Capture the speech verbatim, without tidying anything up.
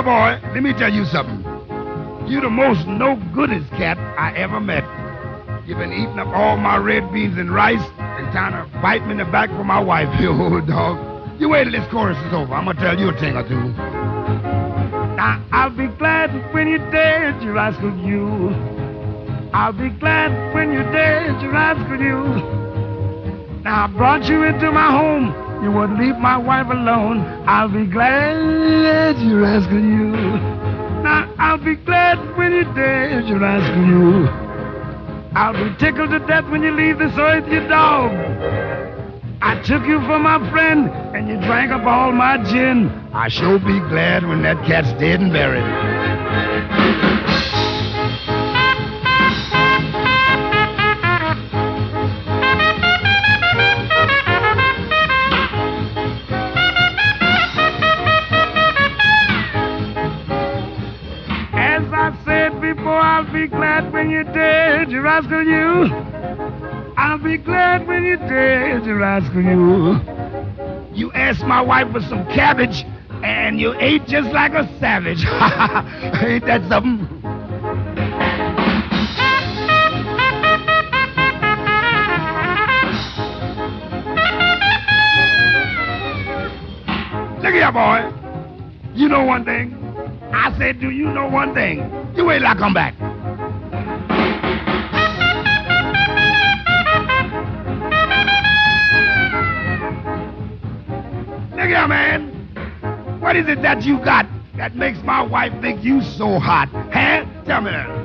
boy, let me tell you something. You the most no-goodest cat I ever met. You've been eating up all my red beans and rice and trying to bite me in the back for my wife, you old dog. You wait till this chorus is over. I'm gonna tell you a thing or two. Now, I'll be glad when you're dead, you rascal, you. I'll be glad when you're dead, you rascal, you. Now, I brought you into my home. You wouldn't leave my wife alone. I'll be glad, you rascal, you. Now, I'll be glad when you're dead, you rascal, you. I'll be tickled to death when you leave this earth, you dog. I took you for my friend, and you drank up all my gin. I sure be glad when that cat's dead and buried. As I said before, I'll be glad when you're dead, you rascal, you. I'll be glad when you're dead, you rascal, you. You asked my wife for some cabbage, and you ate just like a savage. Ain't that something? Look here, boy. You know one thing? I said, do you know one thing? You wait till I come back. Look here, man. What is it that you got that makes my wife think you so hot? Huh? Tell me that.